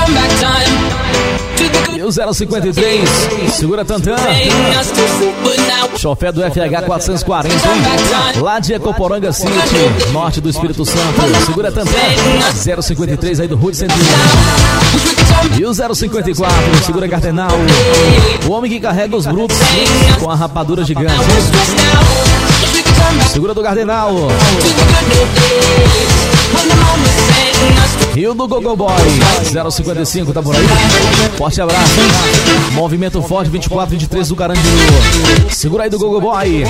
E o 053, segura Tantan. Chofé do FH 440, lá de Ecoporanga City, norte do Espírito Santo. Segura Tantan. 053 aí do Rude 101. E o 054, segura Cardenal. O homem que carrega os brutos com a rapadura gigante. Segura do Cardenal. E o do Gogo Boy 055 tá por aí. Forte abraço. Movimento forte 24-23 do Carandiru. Segura aí do Gogo Boy.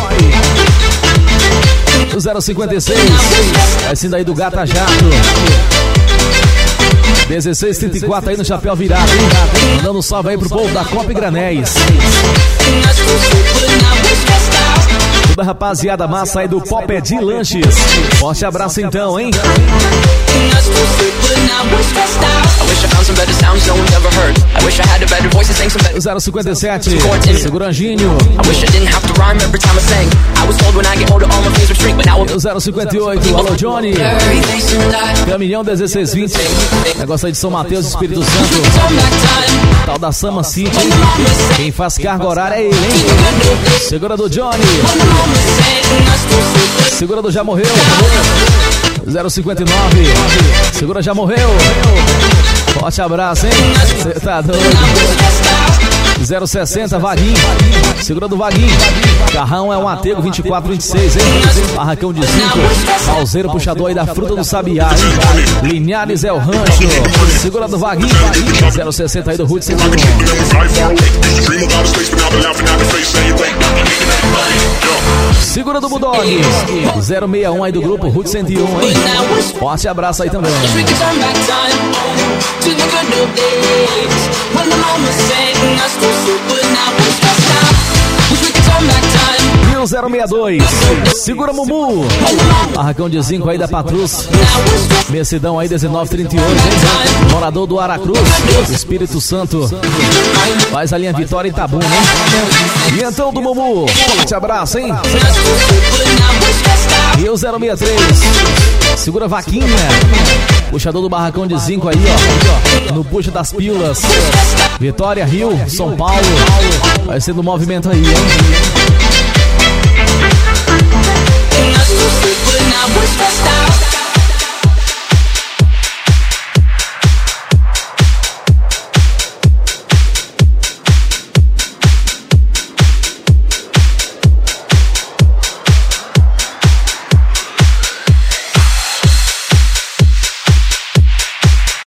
O 056 é sim daí do Gata Jato. 1634 aí no chapéu virado, hein? Mandando um salve aí pro povo da Copa e Granéis. Toda rapaziada massa aí do Popé de Lanches. Forte abraço então, hein? O 057 segura Anjinho. O 058 alô Johnny. Caminhão 1620. Negócio aí de São Mateus, Espírito Santo. Tal da Sama City. Quem faz carga horária é ele, hein? Segura do Johnny. Segura do Já Morreu. 059. Segura Já Morreu. Forte abraço, hein? Cê tá doido. 060 Vaguinho. Segura do Vaguinho. Carrão é um atego 24-26, hein? Barracão de 5. Balzeiro puxador aí da fruta do Sabiá, hein? Linhares é o rancho. Segura do Vaguinho. 060 aí do Rude 101. Segura do Bulldog. 061 aí do grupo Rude 101, hein? Forte abraço aí também. E o 062 segura Mumu. Barracão de 5 aí da Patrus. Mercedão aí 1938, hein? Morador do Aracruz, Espírito Santo. Faz a linha Vitória e Itabuna, hein? E então do Mumu, forte abraço, hein? E o 063 segura Vaquinha. Puxador do Barracão de 5 aí, ó. No puxa das pílulas. Vitória, Rio, São Paulo. Vai sendo movimento aí, hein?